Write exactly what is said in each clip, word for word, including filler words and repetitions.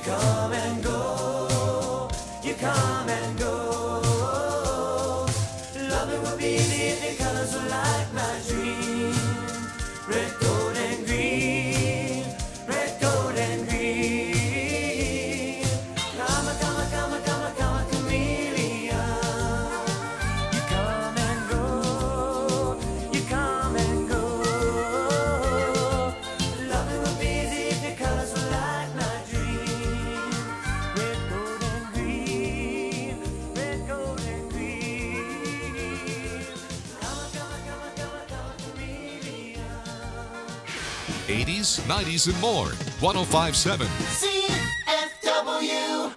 come and go, you come and go. Love it would be easy if your colors were like my dream. Red, gold, and green. Red, gold, and green. Come, come, come, come, come, chameleon. You come and go, you come and go. Love it would be easy if your colors were like my dream. Red, gold, and green. Red, gold, and green. Come, come, come, come, come, chameleon. eighties, nineties, and more. one oh five point seven. C F W.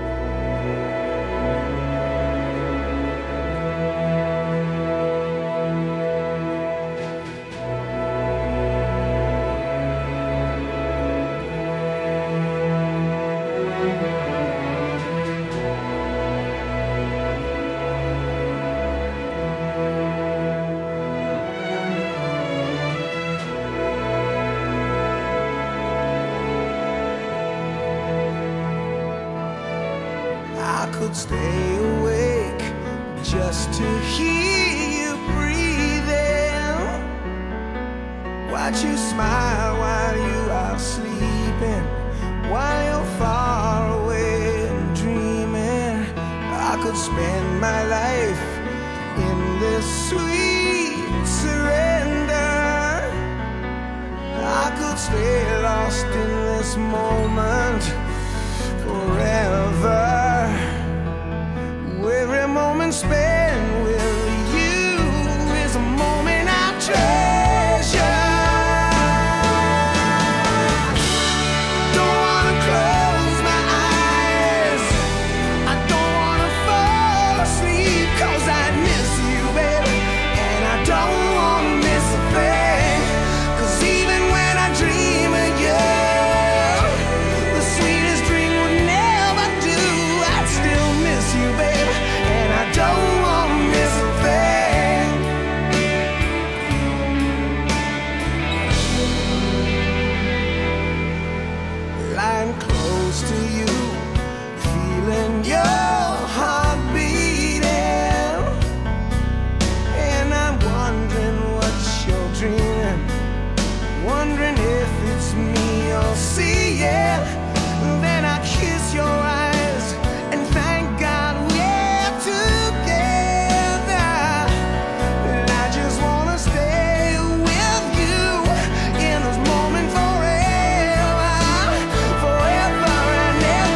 I could stay awake just to hear you breathing. Watch you smile while you are sleeping, while you're far away and dreaming. I could spend my life in this sweet surrender. I could stay lost in this moment forever. Every moment spent with you is a moment I treasure. Don't wanna close my eyes, I don't wanna fall asleep, 'cause I miss you, baby, and I don't wanna miss a thing. 'Cause even when I dream of you, the sweetest dream would never do. I'd still miss you, baby, and I don't wanna miss a thing. Lying close to you, feeling your heart beating, and I'm wondering what you're dreaming, wondering if it's me you're seeing. Then I kiss your eyes and thank God we're together. And I just wanna stay with you in this moment forever, forever and ever.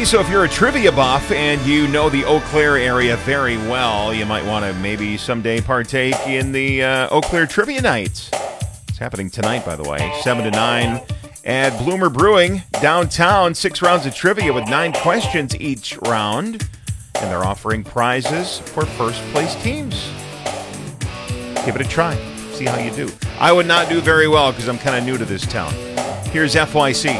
so if you're a trivia buff and you know the Eau Claire area very well, you might want to maybe someday partake in the uh, Eau Claire Trivia Night. It's happening tonight, by the way, seven to nine at Bloomer Brewing, downtown. Six rounds of trivia with nine questions each round. And they're offering prizes for first-place teams. Give it a try. See how you do. I would not do very well because I'm kind of new to this town. Here's F Y C.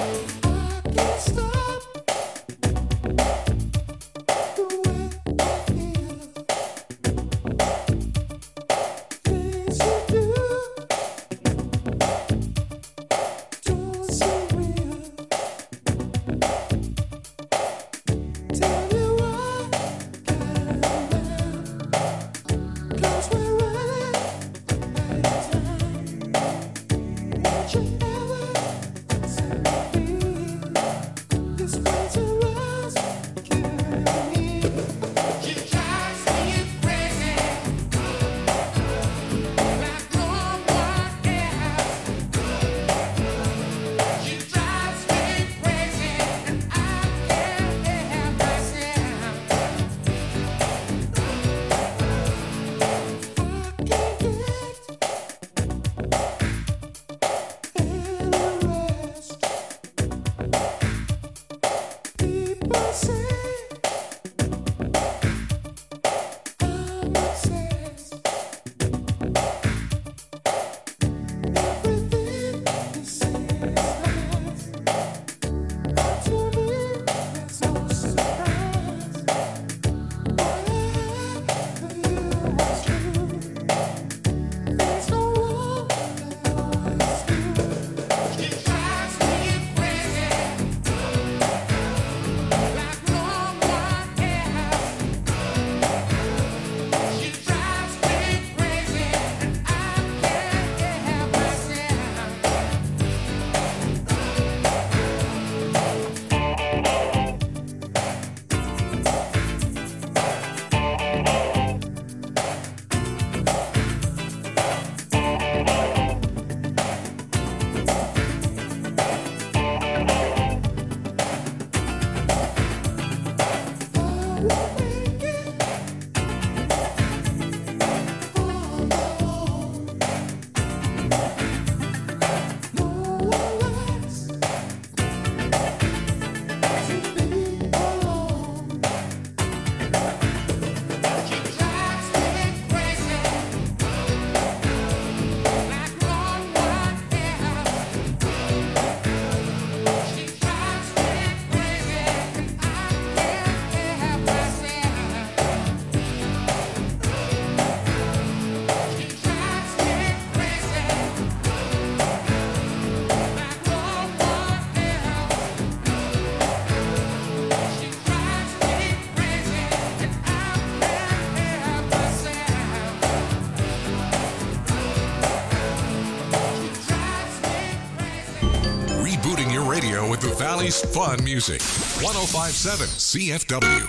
With the Valley's fun music. one oh five point seven C F W.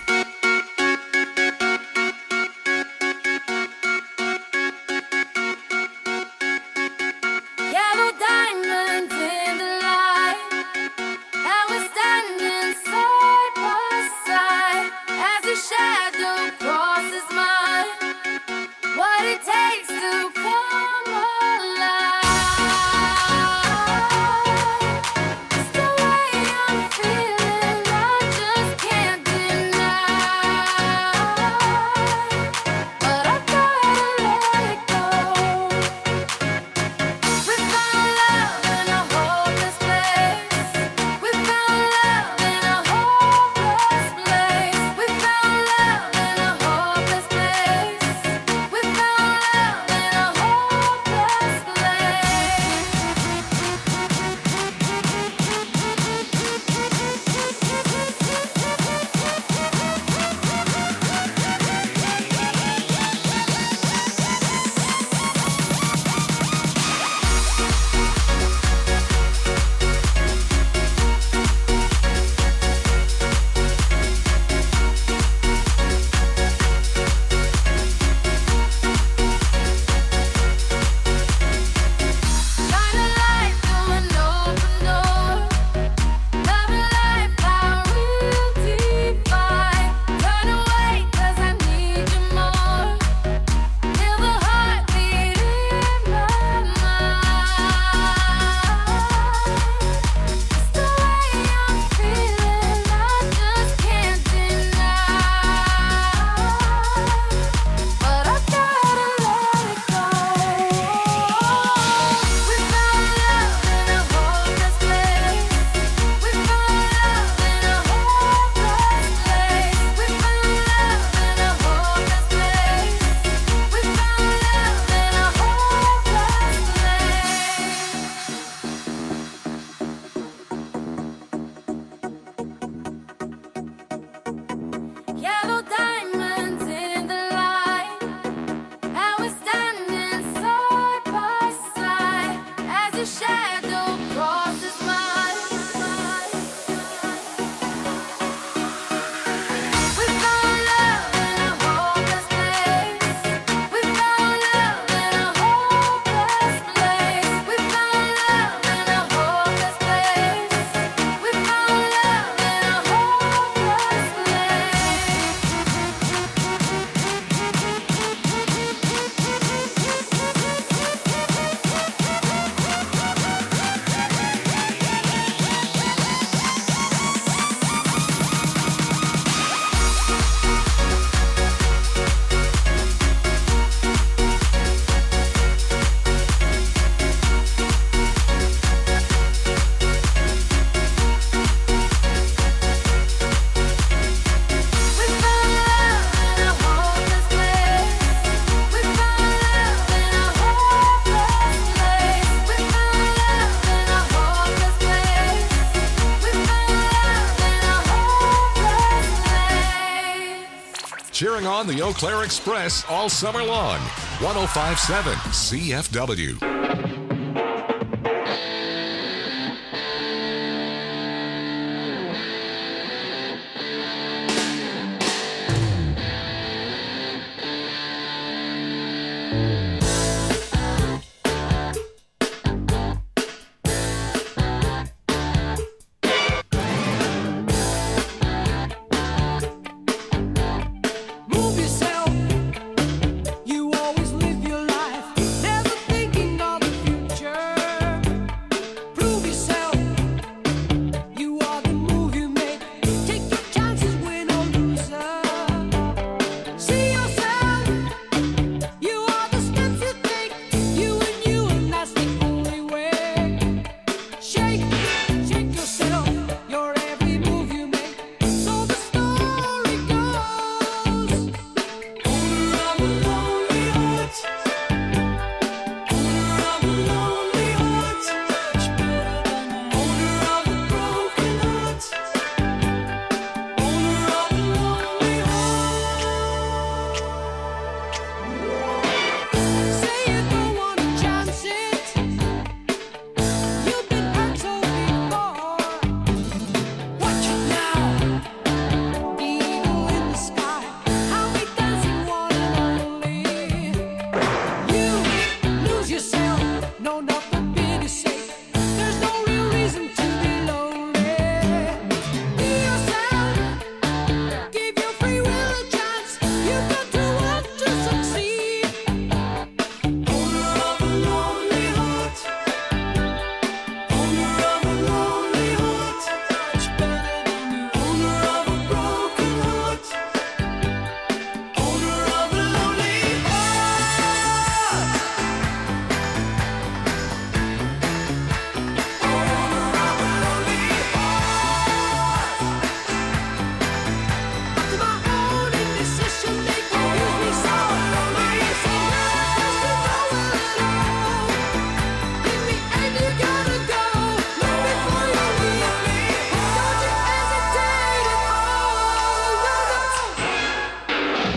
Feeling I just can't deny. cheering on the Eau Claire Express all summer long. one oh five point seven C F W. Move yourself. You always live your life, never thinking of the future. Prove yourself. You are the move you make. Take your chances, win or loser. See yourself. You are the steps you take. You and you, and that's the only way. Shake, shake yourself. Your every move you make. So the story goes. Owner of a lonely heart. Owner of a lonely heart. Owner of a broken heart. Owner of a lonely heart. Say you don't wanna chance it. You've been hurt so before. Watch it now. Eagle in the sky. How we dancing one and only. You lose yourself. No, nothing pity sake. There's no real reason to be lonely. Be yourself. Give your free will a chance. You've got to want to succeed. Owner of a lonely heart. Owner of a lonely heart. Owner of a broken heart. Owner of a lonely heart. Owner of a lonely heart. To my own indecision, they confuse me so. I am so lost to nowhere at all. In the end, you gotta go. Long before you leave me. Don't you hesitate at all. No, no.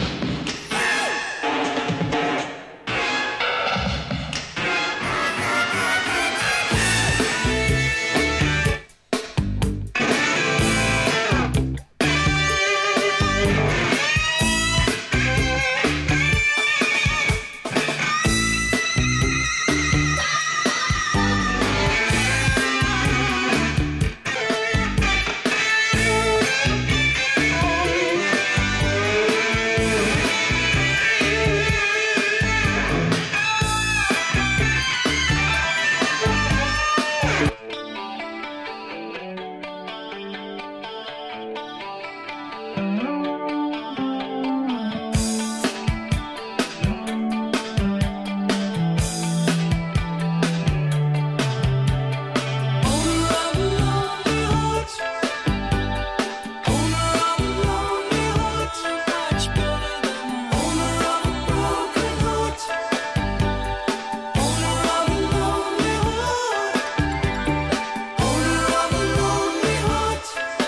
Owner of a lonely heart. Owner of a lonely heart. Owner of a broken heart. Owner of a lonely heart. Owner of a lonely heart.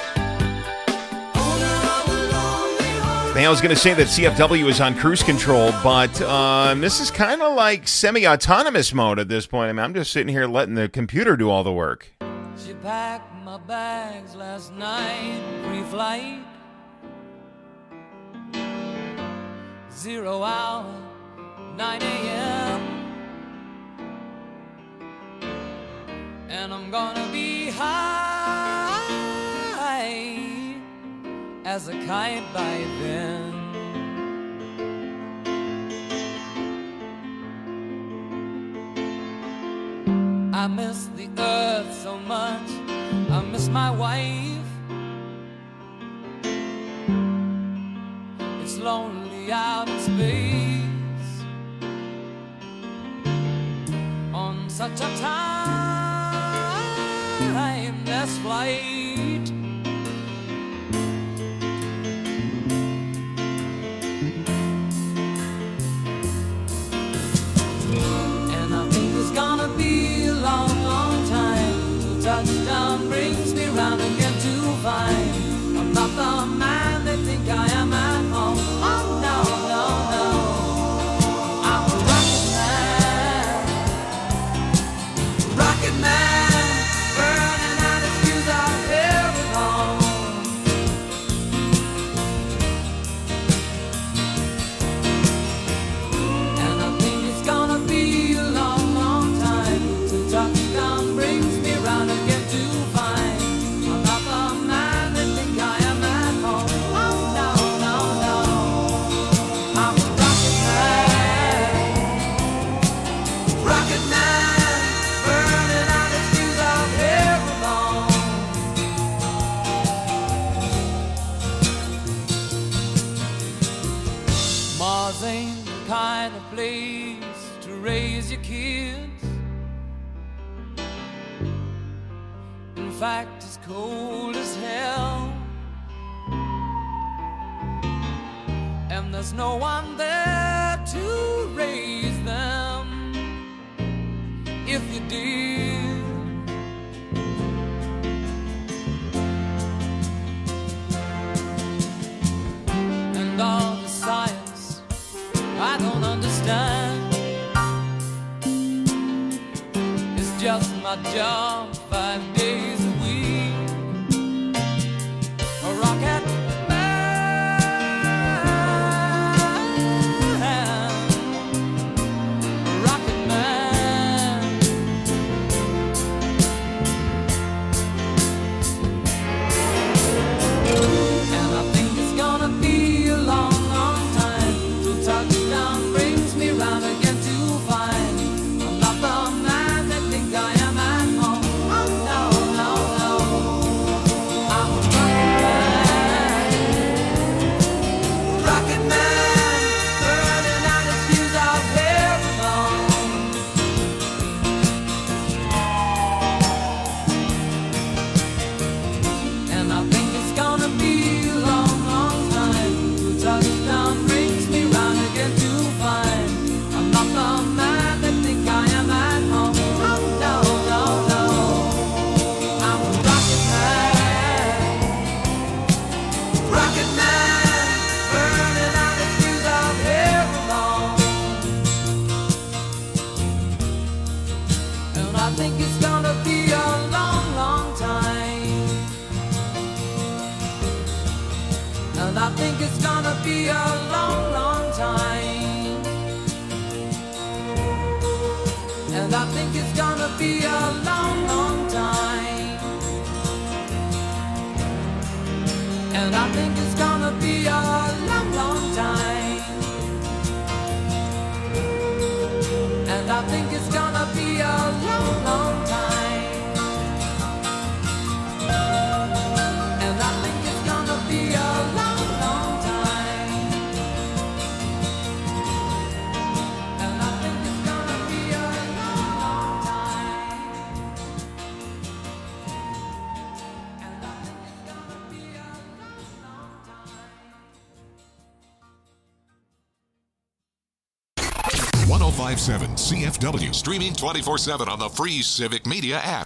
Owner of a lonely heart. Man, I was going to say that C F W is on cruise control, but um, this is kind of like semi-autonomous mode at this point. I mean, I'm just sitting here letting the computer do all the work. She packed my bags last night, pre-flight. Zero hour, nine a.m. And I'm gonna be high as a kite by then. I miss the earth so much. I miss my wife. It's lonely out in space on such a timeless flight. And I think it's gonna be a long, long time till touchdown brings me round again to find I'm not the man they think I am at home. I'm This ain't the kind of place to raise your kids. In fact, it's cold as hell, and there's no one there to raise them if you did. And all the science I don't understand, it's just my job five days a week. A rocket be a long, long time. And I think it's gonna be a long, long time. And I think it's gonna be a long, long time. And I think it's gonna be a long, long time. And I think it's gonna be a long one oh five point seven C F W, streaming twenty-four seven on the free Civic Media app.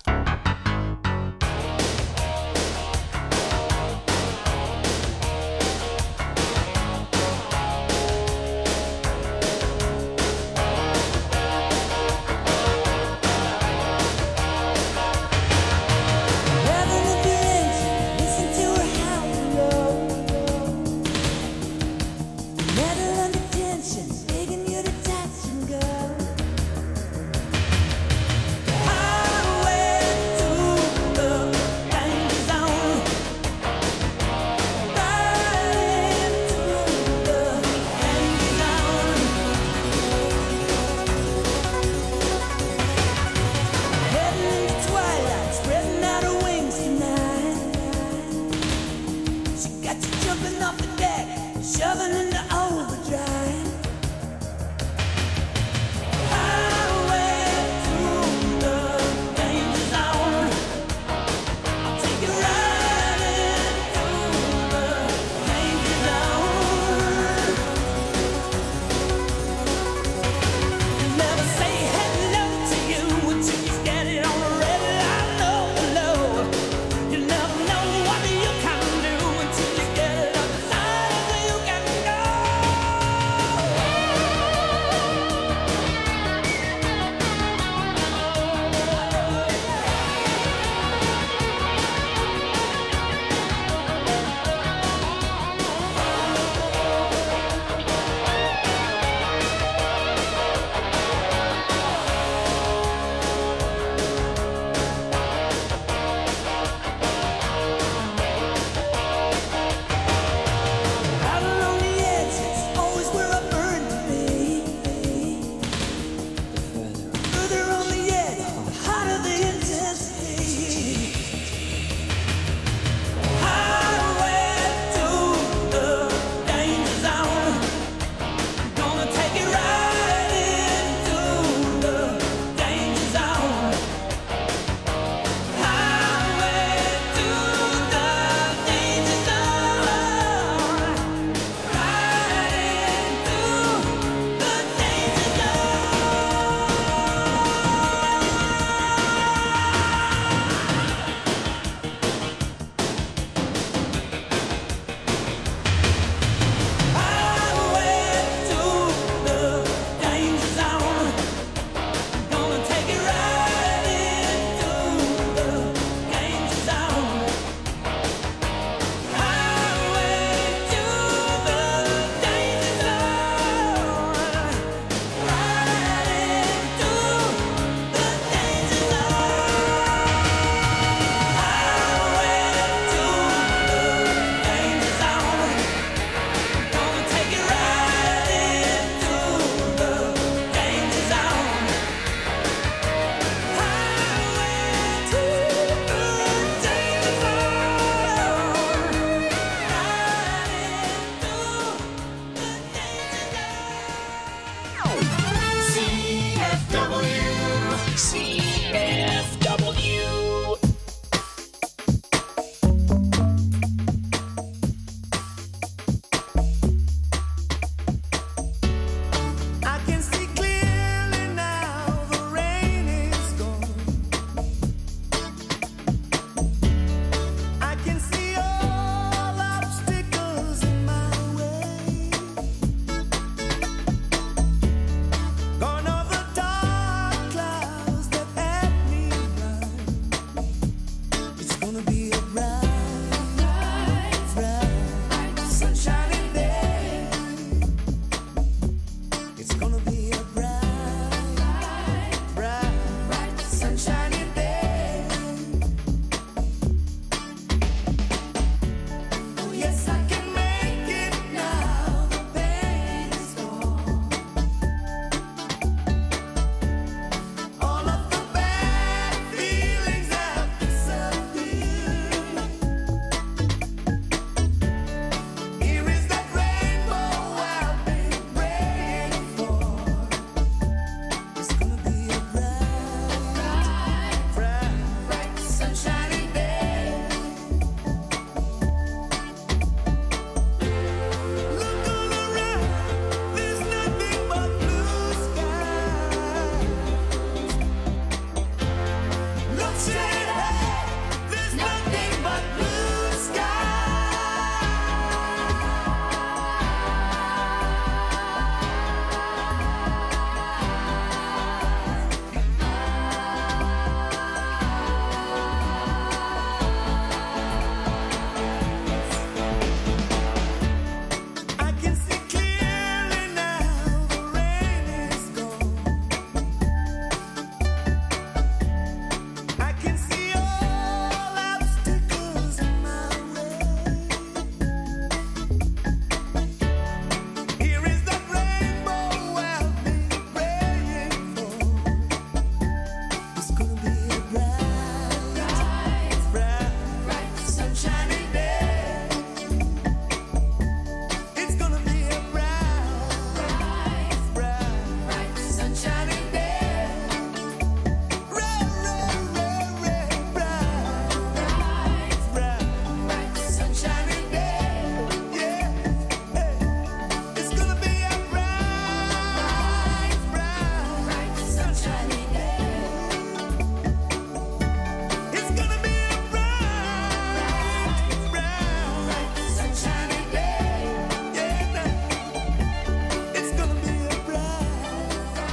Highway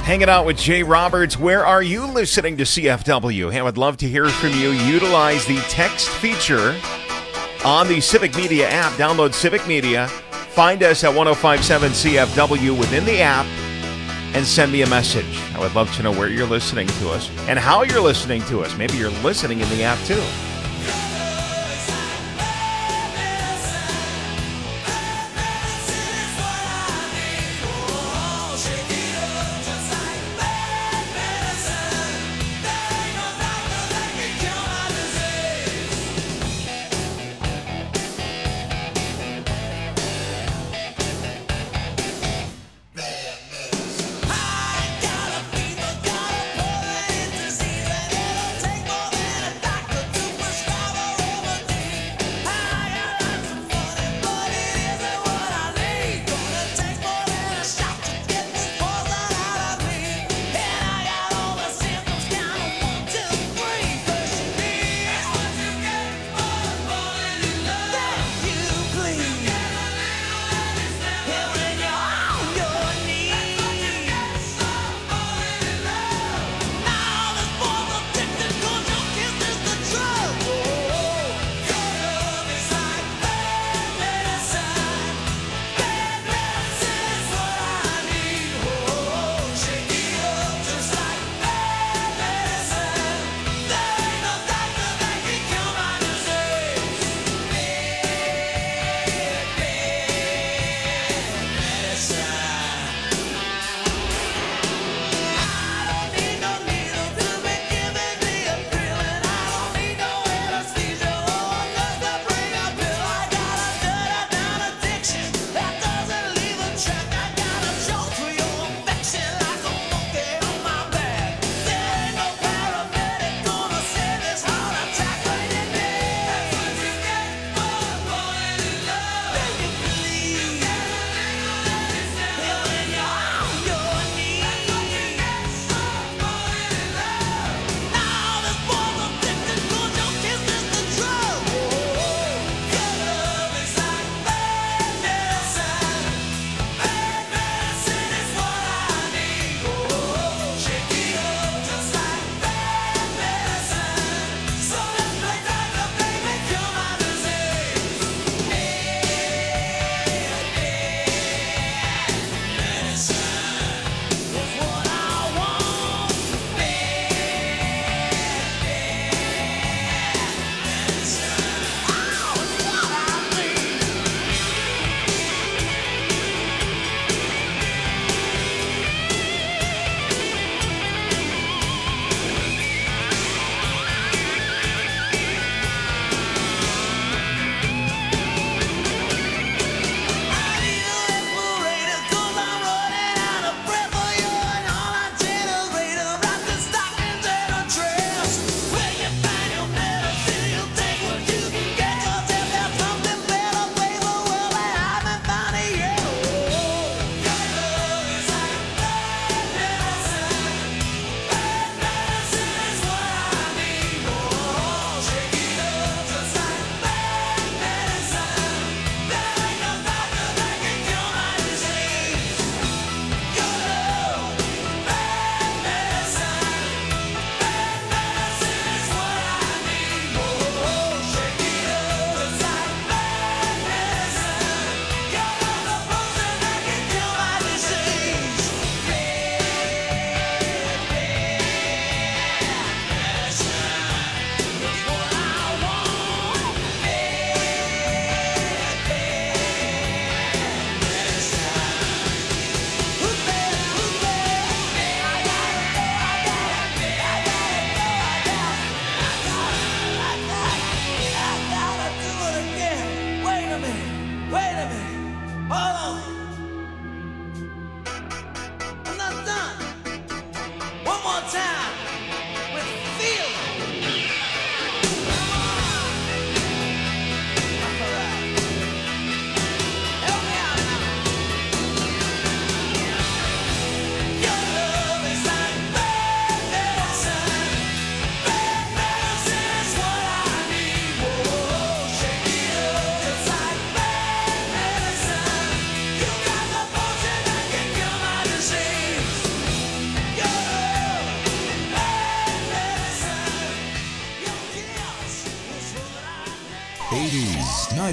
Hanging out with Jay Roberts. Where are you listening to C F W? Hey, I would love to hear from you. Utilize the text feature on the Civic Media app. Download Civic Media. Find us at ten fifty-seven C F W within the app and send me a message. I would love to know where you're listening to us and how you're listening to us. Maybe you're listening in the app too.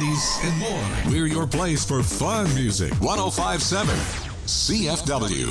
varieties, and more. We're your place for fun music. one oh five point seven C F W.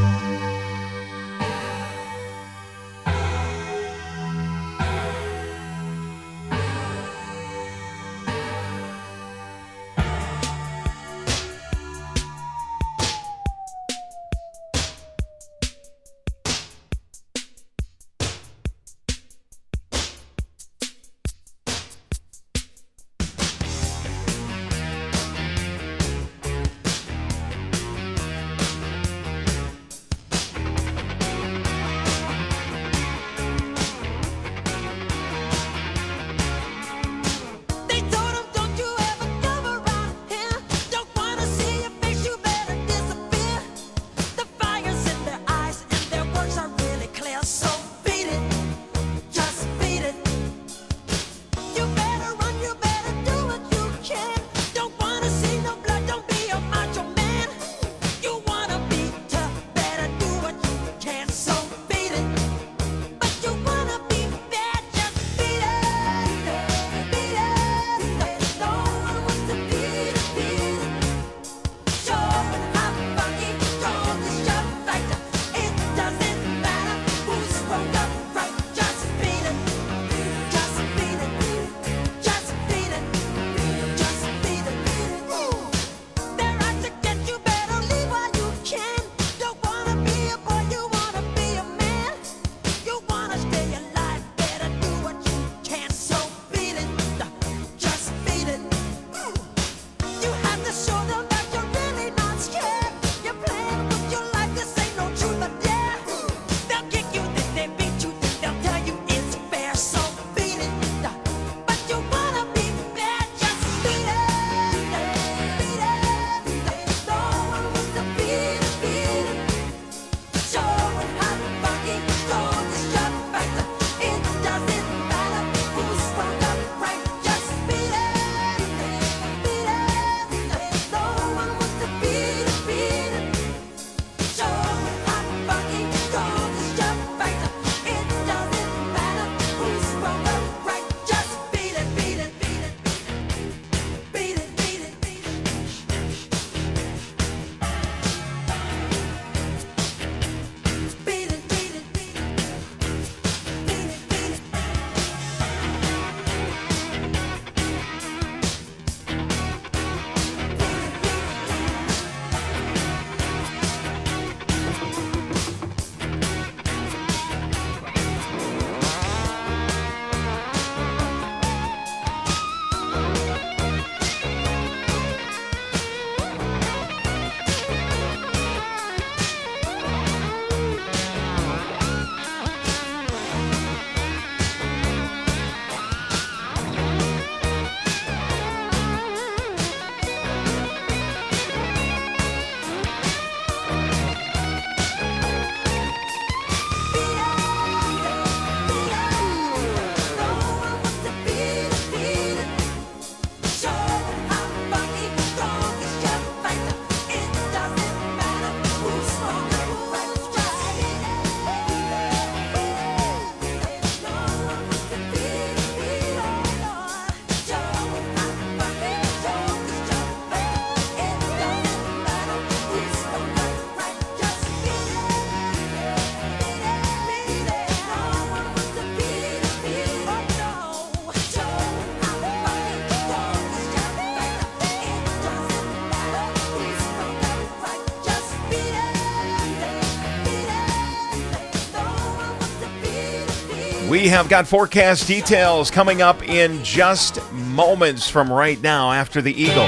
We have got forecast details coming up in just moments from right now after the Eagles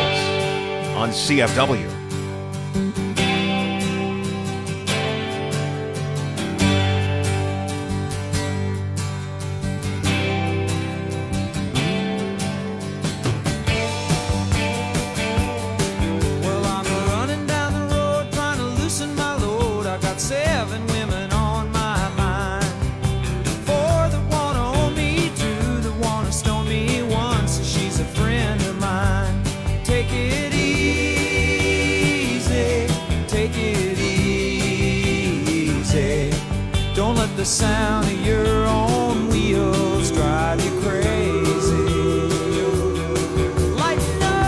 on C F W. Well, I'm running down the road trying to loosen my load. I got seven women on my mind. Four that wanna own me, two that wanna stone me, one says she's a friend of mine. Take it easy, take it easy. Don't let the sound of your own wheels drive you crazy. Lighten up.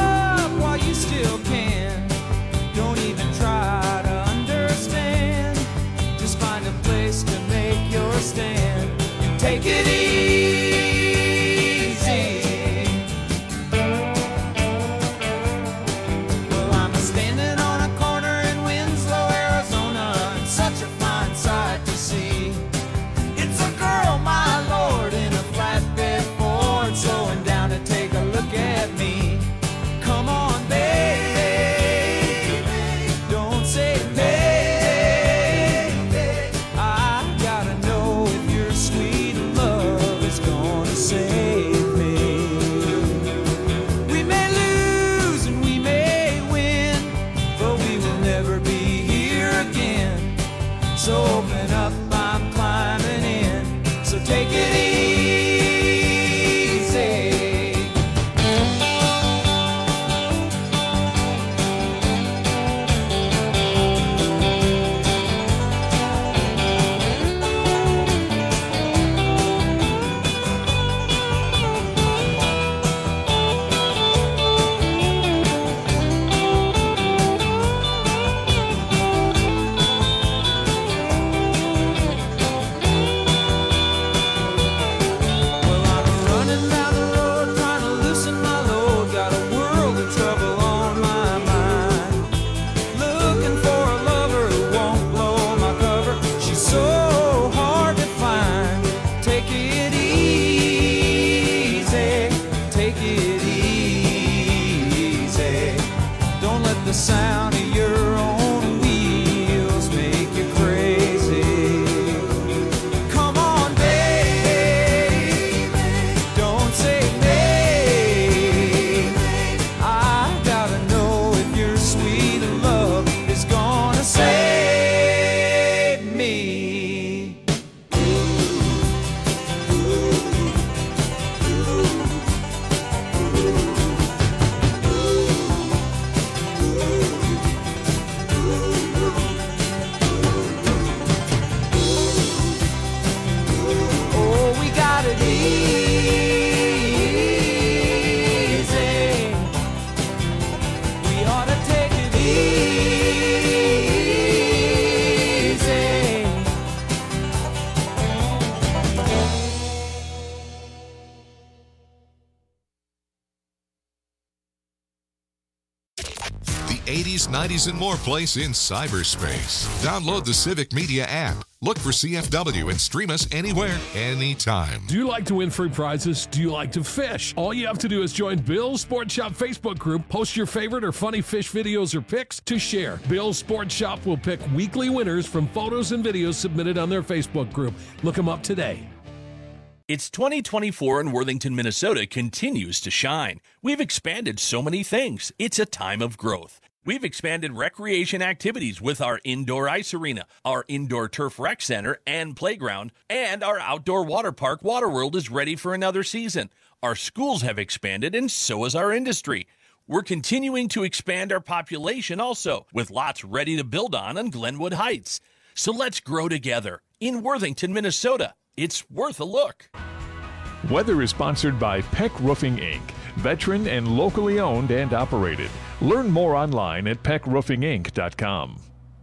eighties, nineties, and more place in cyberspace. Download the Civic Media app. Look for C F W and stream us anywhere, anytime. Do you like to win free prizes? Do you like to fish? All you have to do is join Bill's Sports Shop Facebook group, post your favorite or funny fish videos or pics to share. Bill's Sports Shop will pick weekly winners from photos and videos submitted on their Facebook group. Look them up today. It's twenty twenty-four and Worthington, Minnesota continues to shine. We've expanded so many things. It's a time of growth. We've expanded recreation activities with our indoor ice arena, our indoor turf rec center and playground, and our outdoor water park, Waterworld, is ready for another season. Our schools have expanded, and so has our industry. We're continuing to expand our population also, with lots ready to build on on Glenwood Heights. So let's grow together in Worthington, Minnesota. It's worth a look. Weather is sponsored by Peck Roofing, Incorporated, veteran and locally owned and operated. Learn more online at peck roofing inc dot com.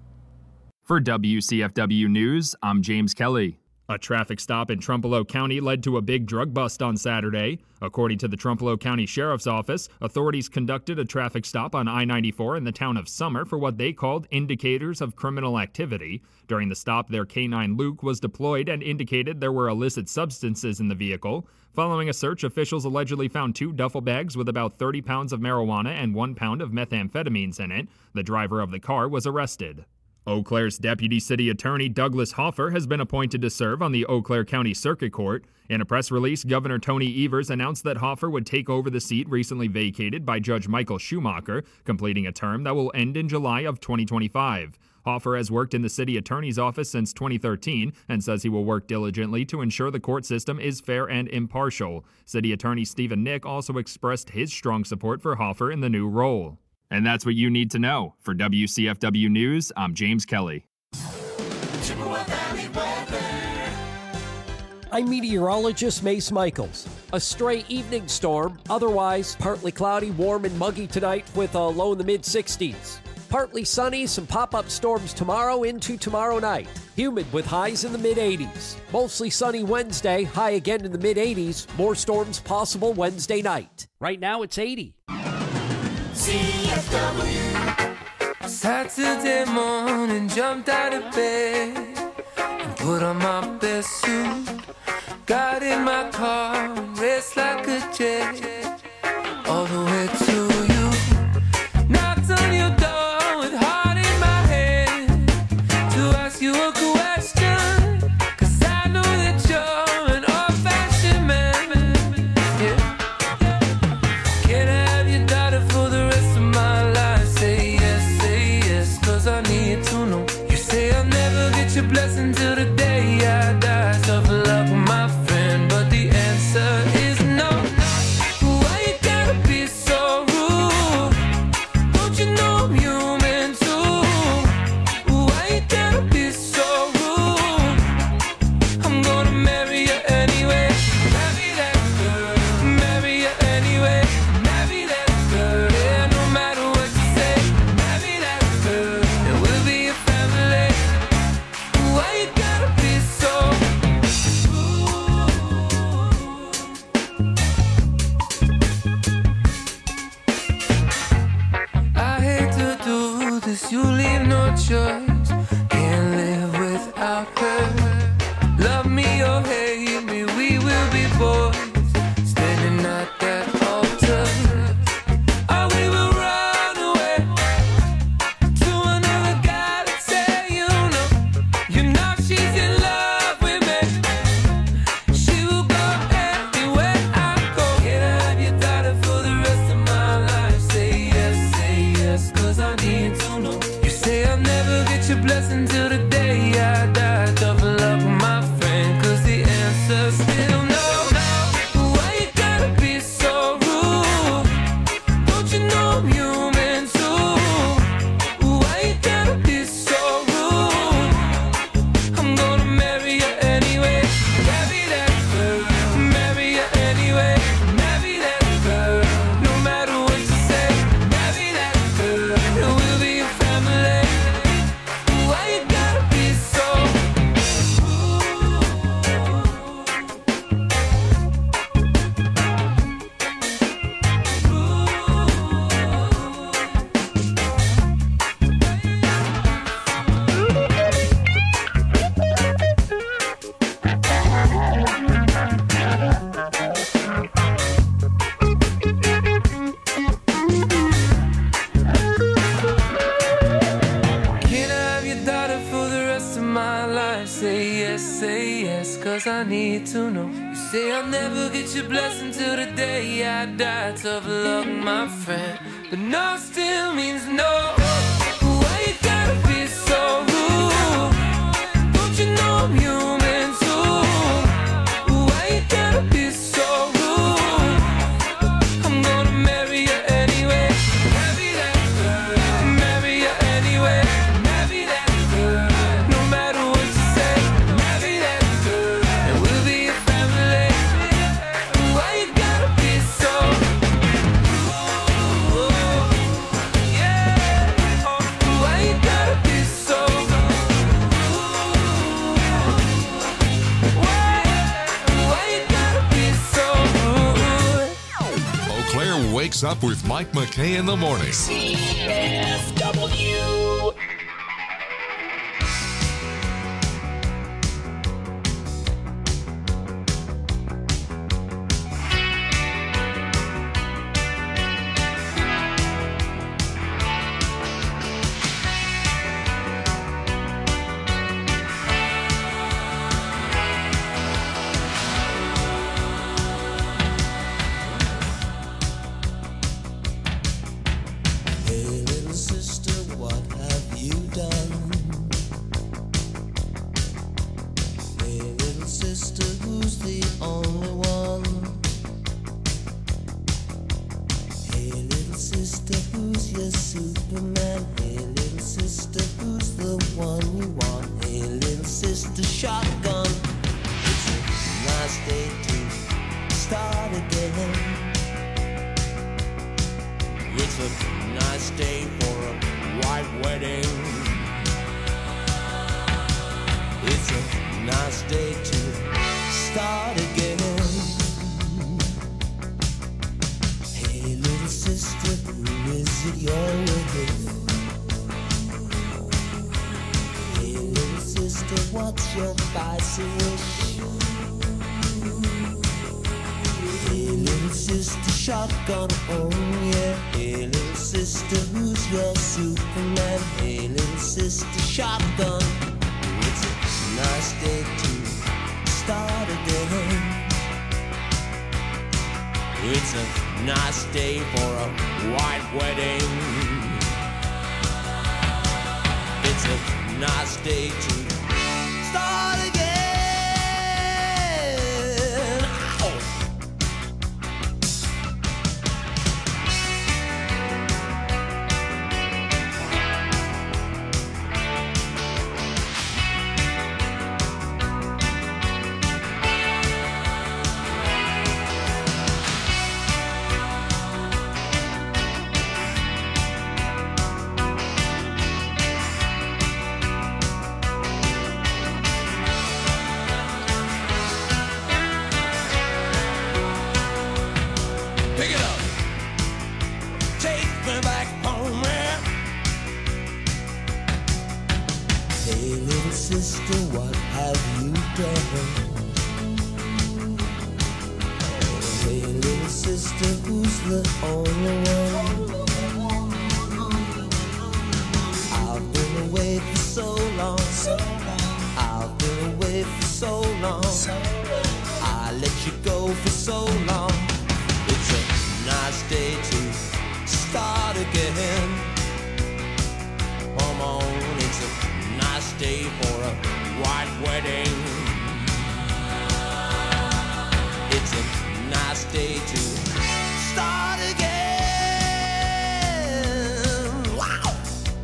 For W C F W News, I'm James Kelly. A traffic stop in Trumpereau County led to a big drug bust on Saturday. According to the Trumpereau County Sheriff's Office, authorities conducted a traffic stop on I ninety-four in the town of Summer for what they called indicators of criminal activity. During the stop, their K nine Luke was deployed and indicated there were illicit substances in the vehicle. Following a search, officials allegedly found two duffel bags with about thirty pounds of marijuana and one pound of methamphetamines in it. The driver of the car was arrested. Eau Claire's Deputy City Attorney Douglas Hoffer has been appointed to serve on the Eau Claire County Circuit Court. In a press release, Governor Tony Evers announced that Hoffer would take over the seat recently vacated by Judge Michael Schumacher, completing a term that will end in July of twenty twenty-five. Hoffer has worked in the city attorney's office since twenty thirteen and says he will work diligently to ensure the court system is fair and impartial. City Attorney Stephen Nick also expressed his strong support for Hoffer in the new role. And that's what you need to know. For W C F W News, I'm James Kelly. I'm meteorologist Mace Michaels. A stray evening storm, otherwise partly cloudy, warm and muggy tonight with a low in the mid sixties. Partly sunny, some pop-up storms tomorrow into tomorrow night. Humid with highs in the mid eighties. Mostly sunny Wednesday, high again in the mid eighties. More storms possible Wednesday night. Right now it's eighty. C F W. Saturday morning, jumped out of bed and put on my best suit. Got in my car and raced like a jet all the way to you. Knocked on your door with heart in my hand to ask you a question, 'cause I know that you're an old-fashioned man. Yeah. Can I have your daughter for the rest of my life? Say yes, say yes, 'cause I need to know. You say I'll never get your blessing till the day I die. Tough luck, my friend, but the answer is no. Why you gotta be so rude? Don't you know I'm human too? Why you gotta be so rude? I'm gonna marry you anyway. Marry that girl. Marry you anyway. Marry that girl. Yeah, no matter what you say. Marry that girl. And we'll be a family. Why you gotta be so I hate to do this, you leave no choice. Can't live without her. Love me or hate me, we will be boys. Standing at that altar. Or we will run away to another guy that say you know. You know she's in love with me. She will go anywhere I go. Can I have your daughter for the rest of my life? Say yes, say yes, 'cause I need to know. You say I'll never get your blessing till the day I die. Tough luck, my friend, 'cause the answer's still no. Why you gotta be so rude? Don't you know I'm human too? Why you gotta be so rude? I'm gonna marry you anyway. Marry that girl. Marry you anyway. Marry that girl. No matter what you say. Marry that girl. And we'll be a family. Why you gotta say yes, say yes, cause I need to know. You say I'll never get your blessing till the day I die. Tough luck, my friend, but no still means no. Why you gotta be so rude? Don't you know I'm human too? Why you gotta be so rude? I'm gonna marry you anyway. Marry that girl. Marry you anyway. Marry that girl. No matter what you say. Marry that girl. And we'll be a family. Why you gotta be so rude? Yeah. Oh, why you gotta be so rude? Why? Why you gotta be so rude? Eau Claire wakes up with Mike McKay in the morning. C F W. Hey little sister, what have you done? Hey little sister, who's the only one? Hey little sister, who's your Superman? Hey little sister, who's the one you want? Hey little sister, shotgun. It's a nice day to start again. It's a nice day for a white wedding. It's a nice day to start again. Hey little sister, who is it you're with? Hey little sister, what's your spicy wish? Hey little sister, shotgun, oh yeah. Hey little sister, who's your Superman? Hey little sister, shotgun. It's a nice day to start again. It's a nice day for a white wedding. It's a nice day to start again. Ow. Pick it up. Take me back home, man. Hey, little sister, what have you done? Hey, little sister, who's the only one? I've been away for so long. I've been away for so long. I let you go for so long. It's a nice day to start again. Come on, it's a nice day for a white wedding. It's a nice day to start again. Wow!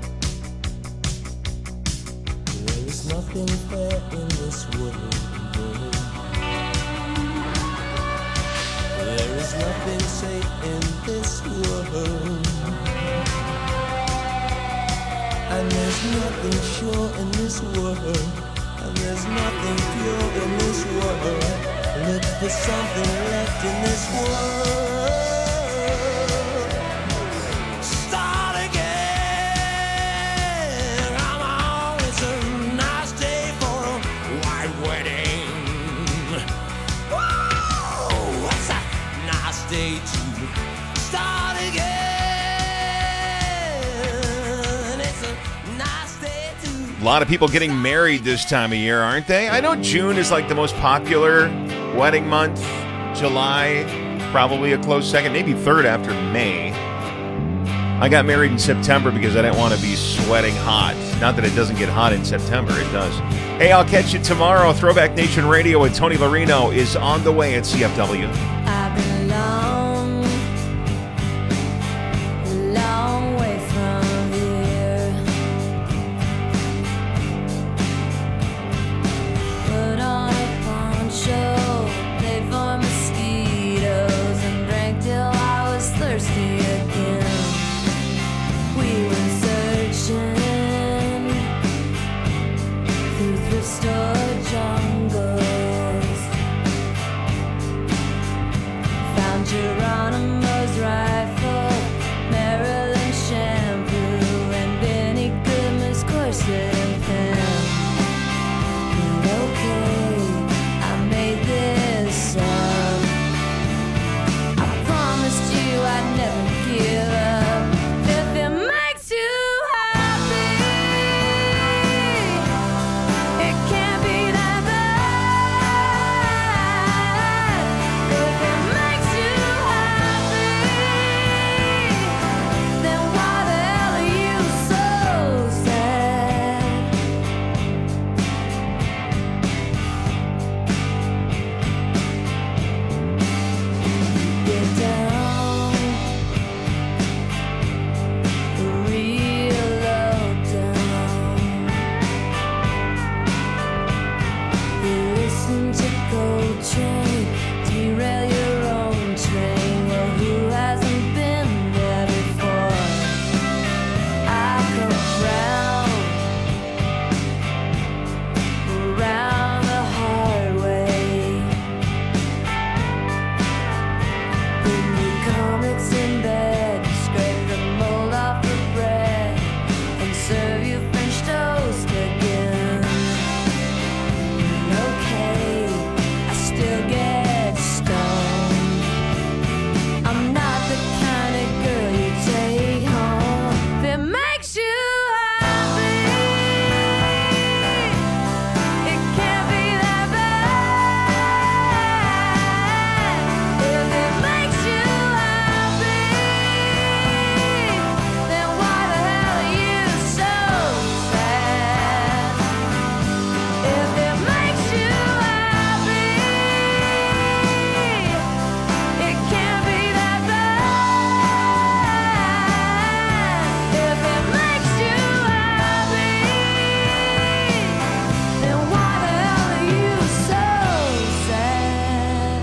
There is nothing fair in this world. There is nothing safe in this world. And there's nothing sure in this world. And there's nothing pure in this world. Look for something left in this world. Start again. Come on, it's a nice day for a white wedding. Whoa, what's a nice day to start again? It's a nice day to A lot of people getting married this time of year, aren't they? I know June is like the most popular wedding month. July, probably a close second, maybe third after May. I got married in September because I didn't want to be sweating hot. Not that it doesn't get hot in September, it does. Hey, I'll catch you tomorrow. Throwback Nation Radio with Tony Larino is on the way at C F W. I've been long, long way from here. Put on a poncho, played for mosquitoes, and drank till I was thirsty again. We were searching through thrift store jungles, found Geronimo's rifle, Maryland shampoo, and Benny Goodman's corset and pen. But okay, I made this up. I promised you I'd never give up. If it makes you happy, it can't be that bad. If it makes you happy, then why the hell are you so sad? Get down, real low down. You listen to Coltrane, derail your own train. Well, who hasn't been there before? I come round, round the hard way. Bring me comics in bed, scrape the mold off the bread, and serve you French toast again. Okay, I still get stoned. I'm not the kind of girl you take home. If it makes you happy, it can't be that bad. If it makes you happy, then why the hell are you so sad? If it makes you happy, it can't be that bad. If it makes you happy, then why the hell are you so sad?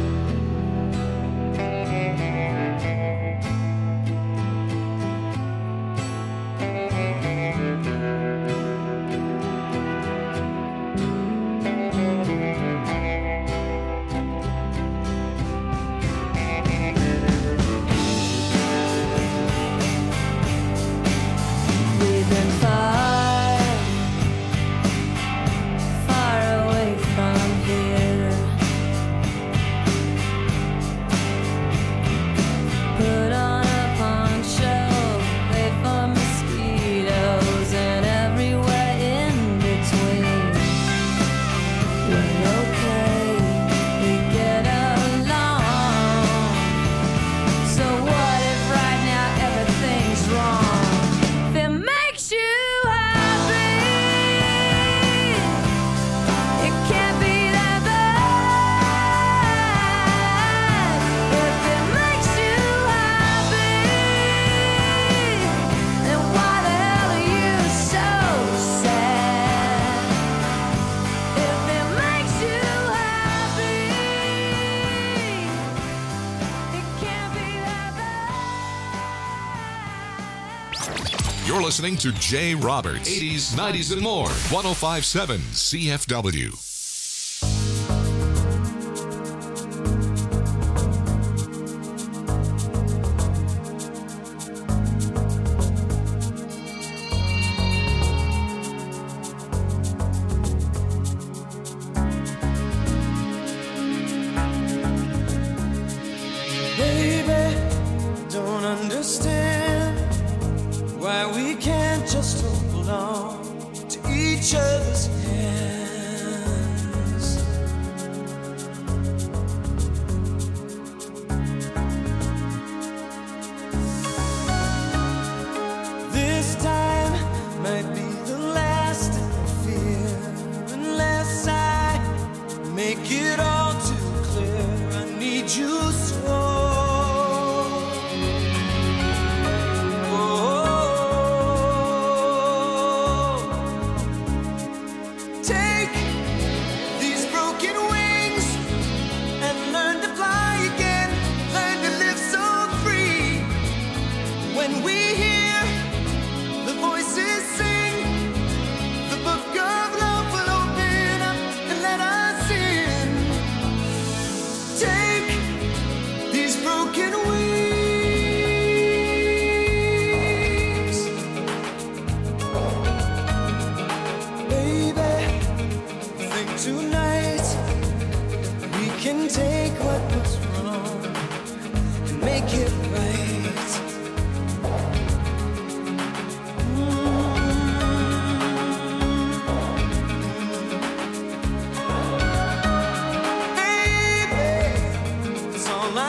We've been far, far away from here. Put on a poncho, wait for mosquitoes, and everywhere in between. Well, okay, we get along. So what if right now everything's wrong? If it makes you happy, it can't be that bad. If it makes you happy, then why the hell are you so sad? If it makes you happy, it can't be that bad. You're listening to Jay Roberts, eighties, nineties, and more. ten fifty-seven C F W.